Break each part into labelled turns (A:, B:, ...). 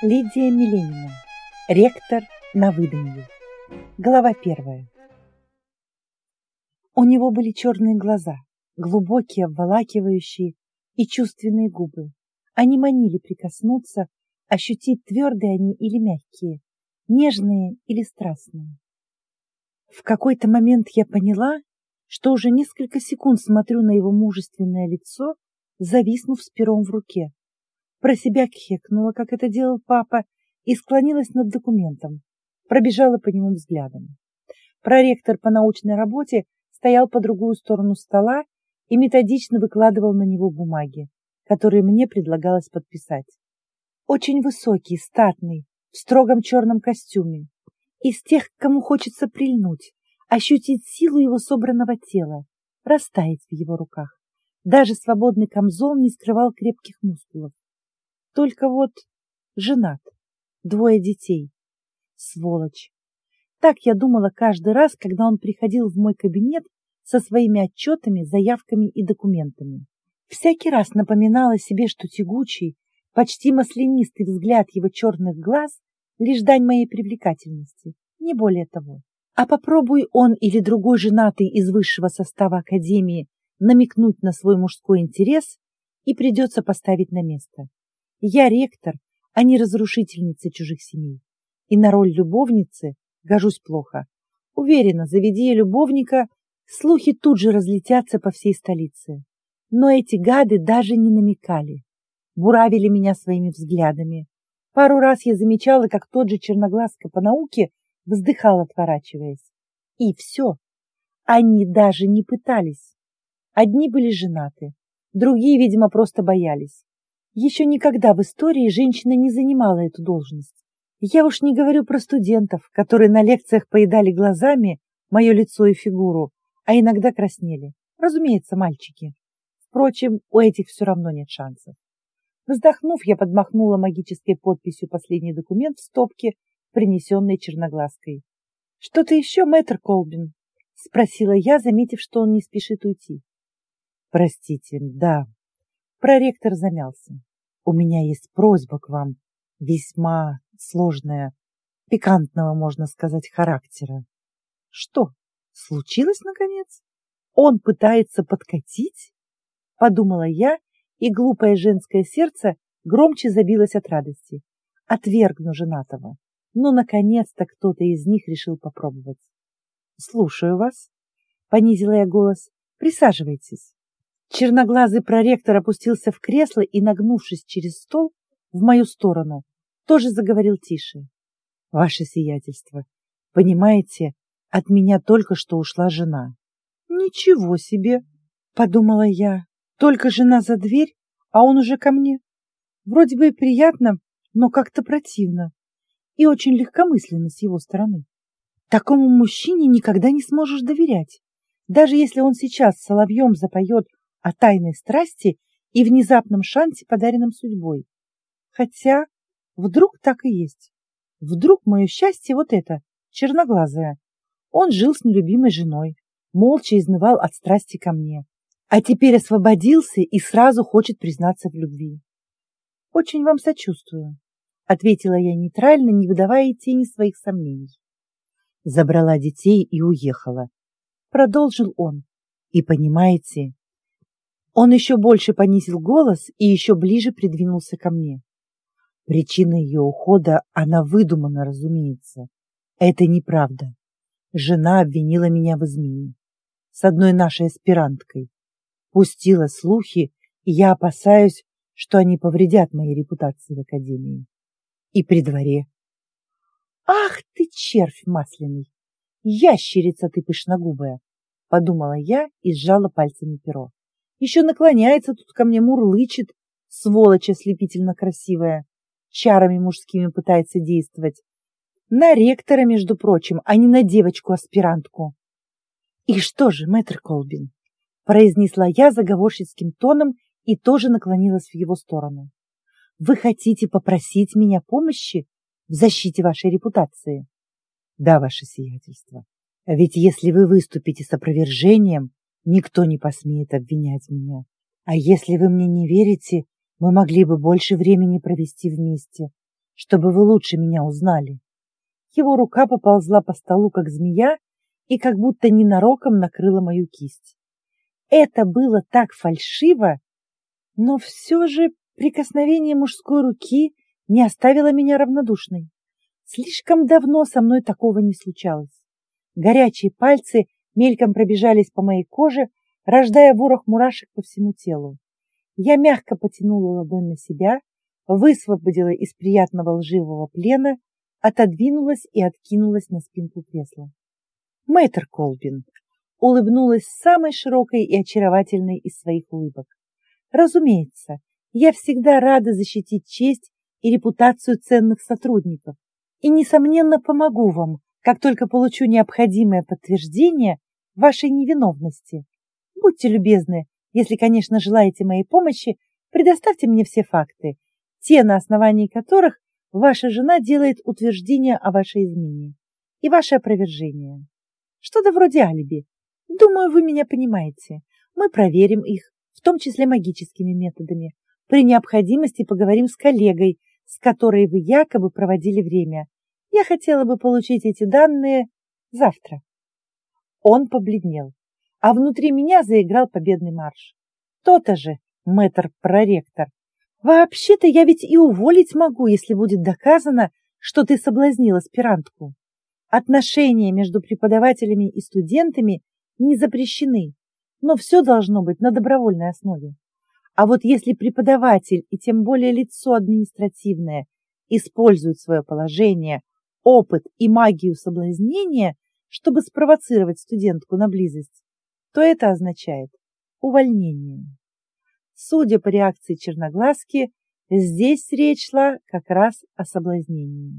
A: Лидия Миленина. Ректор на выданье. Глава 1. У него были черные глаза, глубокие, обволакивающие и чувственные губы. Они манили прикоснуться, ощутить, твердые они или мягкие, нежные или страстные. В какой-то момент я поняла, что уже несколько секунд смотрю на его мужественное лицо, зависнув с пером в руке. Про себя кхекнула, как это делал папа, и склонилась над документом, пробежала по нему взглядом. Проректор по научной работе стоял по другую сторону стола и методично выкладывал на него бумаги, которые мне предлагалось подписать. Очень высокий, статный, в строгом черном костюме, из тех, к кому хочется прильнуть, ощутить силу его собранного тела, растаять в его руках. Даже свободный камзол не скрывал крепких мускулов. Только вот женат, 2 детей. Сволочь. Так я думала каждый раз, когда он приходил в мой кабинет со своими отчетами, заявками и документами. Всякий раз напоминала себе, что тягучий, почти маслянистый взгляд его черных глаз — лишь дань моей привлекательности, не более того. А попробуй он или другой женатый из высшего состава академии намекнуть на свой мужской интерес, и придется поставить на место. Я ректор, а не разрушительница чужих семей. И на роль любовницы гожусь плохо. Уверена, заведи я любовника, слухи тут же разлетятся по всей столице. Но эти гады даже не намекали. Буравили меня своими взглядами. Пару раз я замечала, как тот же черноглазка по науке вздыхал, отворачиваясь. И все. Они даже не пытались. Одни были женаты, другие, видимо, просто боялись. Еще никогда в истории женщина не занимала эту должность. Я уж не говорю про студентов, которые на лекциях поедали глазами мое лицо и фигуру, а иногда краснели. Разумеется, мальчики. Впрочем, у этих все равно нет шансов. Вздохнув, я подмахнула магической подписью последний документ в стопке, принесенной черноглазкой. — Что-то еще, мэтр Колбин? — спросила я, заметив, что он не спешит уйти. — Простите, да. Проректор замялся. У меня есть просьба к вам, весьма сложная, пикантного, можно сказать, характера. Что, случилось наконец? Он пытается подкатить? Подумала я, и глупое женское сердце громче забилось от радости. Отвергну женатого. Но наконец-то кто-то из них решил попробовать. Слушаю вас, понизила я голос. Присаживайтесь. Черноглазый проректор опустился в кресло и, нагнувшись через стол в мою сторону, тоже заговорил тише. Ваше сиятельство, понимаете, от меня только что ушла жена. Ничего себе, подумала я, только жена за дверь, а он уже ко мне. Вроде бы и приятно, но как-то противно и очень легкомысленно с его стороны. Такому мужчине никогда не сможешь доверять, даже если он сейчас соловьем запоет о тайной страсти и внезапном шансе, подаренном судьбой. Хотя, вдруг так и есть. Вдруг мое счастье вот это, черноглазое. Он жил с нелюбимой женой, молча изнывал от страсти ко мне, а теперь освободился и сразу хочет признаться в любви. Очень вам сочувствую, ответила я нейтрально, не выдавая тени своих сомнений. Забрала детей и уехала. Продолжил он. И понимаете, он еще больше понизил голос и еще ближе придвинулся ко мне. Причина ее ухода, она выдумана, разумеется. Это неправда. Жена обвинила меня в измене. С одной нашей аспиранткой. Пустила слухи, и я опасаюсь, что они повредят моей репутации в академии. И при дворе. Ах ты, червь масляный! Ящерица ты пышногубая! Подумала я и сжала пальцами перо. Еще наклоняется тут ко мне, мурлычет, сволочь ослепительно красивая, чарами мужскими пытается действовать. На ректора, между прочим, а не на девочку-аспирантку. — И что же, мэтр Колбин? — произнесла я заговорщицким тоном и тоже наклонилась в его сторону. — Вы хотите попросить меня помощи в защите вашей репутации? — Да, ваше сиятельство. Ведь если вы выступите с опровержением, никто не посмеет обвинять меня. А если вы мне не верите, мы могли бы больше времени провести вместе. чтобы вы лучше меня узнали. Его рука поползла по столу, как змея, и как будто ненароком накрыла мою кисть. Это было так фальшиво, но все же прикосновение мужской руки не оставило меня равнодушной. Слишком давно со мной такого не случалось. Горячие пальцы мельком пробежались по моей коже, рождая ворох мурашек по всему телу. Я мягко потянула ладонь на себя, высвободила из приятного лживого плена, отодвинулась и откинулась на спинку кресла. Мэтр Колбин улыбнулась самой широкой и очаровательной из своих улыбок. Разумеется, я всегда рада защитить честь и репутацию ценных сотрудников и, несомненно, помогу вам, как только получу необходимое подтверждение вашей невиновности. Будьте любезны, если, конечно, желаете моей помощи, предоставьте мне все факты, те, на основании которых ваша жена делает утверждение о вашей измене и ваше опровержение. Что-то вроде алиби. Думаю, вы меня понимаете. Мы проверим их, в том числе магическими методами. При необходимости поговорим с коллегой, с которой вы якобы проводили время. Я хотела бы получить эти данные завтра. Он побледнел, а внутри меня заиграл победный марш. То-то же, мэтр-проректор. Вообще-то я ведь и уволить могу, если будет доказано, что ты соблазнил аспирантку. Отношения между преподавателями и студентами не запрещены, но все должно быть на добровольной основе. А вот если преподаватель и тем более лицо административное используют свое положение, опыт и магию соблазнения, чтобы спровоцировать студентку на близость, то это означает увольнение. Судя по реакции черноглазки, здесь речь шла как раз о соблазнении.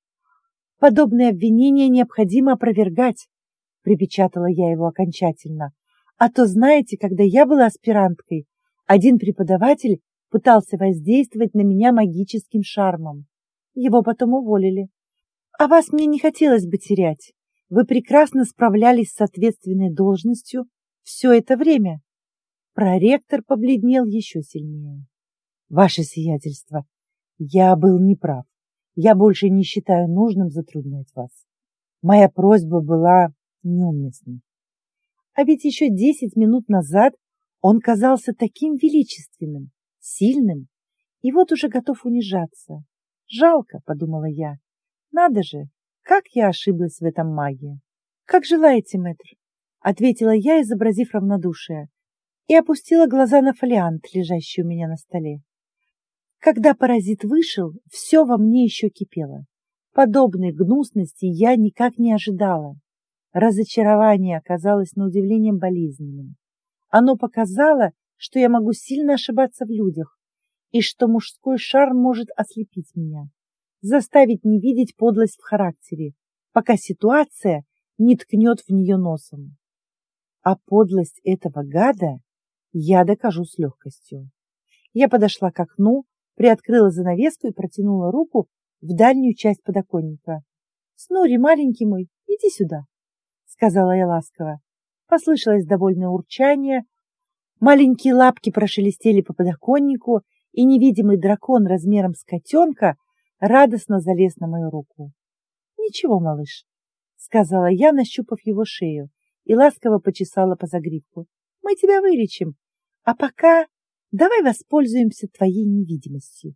A: Подобные обвинения необходимо опровергать, припечатала я его окончательно. А то, знаете, когда я была аспиранткой, один преподаватель пытался воздействовать на меня магическим шармом. Его потом уволили. А вас мне не хотелось бы терять. Вы прекрасно справлялись с ответственной должностью все это время. Проректор побледнел еще сильнее. Ваше сиятельство, я был неправ. Я больше не считаю нужным затруднять вас. Моя просьба была неуместной. А ведь еще 10 минут назад он казался таким величественным, сильным, и вот уже готов унижаться. Жалко, подумала я. Надо же, как я ошиблась в этом маге. Как желаете, мэтр, ответила я, изобразив равнодушие, и опустила глаза на фолиант, лежащий у меня на столе. Когда паразит вышел, все во мне еще кипело. Подобной гнусности я никак не ожидала. Разочарование оказалось на удивление болезненным. Оно показало, что я могу сильно ошибаться в людях, и что мужской шарм может ослепить меня, заставить не видеть подлость в характере, пока ситуация не ткнет в нее носом. А подлость этого гада я докажу с легкостью. Я подошла к окну, приоткрыла занавеску и протянула руку в дальнюю часть подоконника. — Снори, маленький мой, иди сюда, — сказала я ласково. Послышалось довольное урчание, маленькие лапки прошелестели по подоконнику, и невидимый дракон размером с котенка радостно залез на мою руку. — Ничего, малыш, — сказала я, нащупав его шею, и ласково почесала по загривку. — Мы тебя вылечим, а пока давай воспользуемся твоей невидимостью.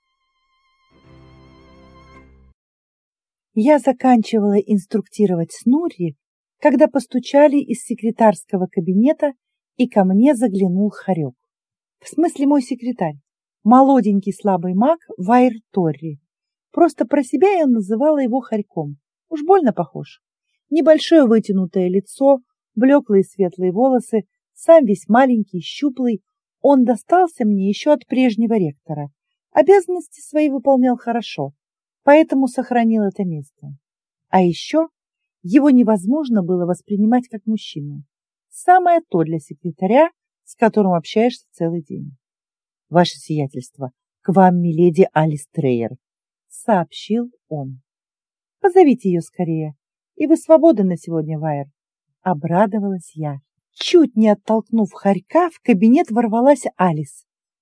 A: Я заканчивала инструктировать Снурри, когда постучали из секретарского кабинета, и ко мне заглянул Хорек. В смысле мой секретарь, молоденький слабый маг Вайр Торри. Просто про себя я называла его Хорьком. Уж больно похож. Небольшое вытянутое лицо, блеклые светлые волосы, сам весь маленький, щуплый. Он достался мне еще от прежнего ректора. Обязанности свои выполнял хорошо, поэтому сохранил это место. А еще его невозможно было воспринимать как мужчину. Самое то для секретаря, с которым общаешься целый день. — Ваше сиятельство, к вам миледи Алис Трейер, — сообщил он. — Позовите ее скорее, и вы свободны на сегодня, Вайер. Обрадовалась я. Чуть не оттолкнув Хорька, в кабинет ворвалась Алис.